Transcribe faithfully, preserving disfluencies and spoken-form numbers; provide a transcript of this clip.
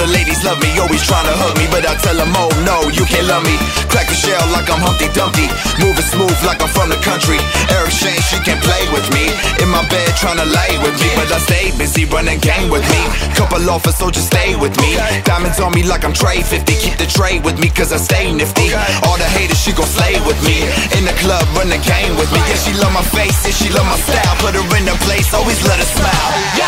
the ladies love me, always trying to hug me, but I tell them, oh no, you can't love me. Crack a shell like I'm Humpty Dumpty, moving smooth like I'm from the country. Eric Shane, she can play with me, in my bed trying to lay with me, but I stay busy running game with me. Couple offers, so just stay with me. Diamonds on me like I'm Trey fifty, keep the tray with me cause I stay nifty. All the haters, she gon' slay with me, in the club, run the game with me. Yeah, she love my face, yeah, she love my style, put her in her place, always let her smile.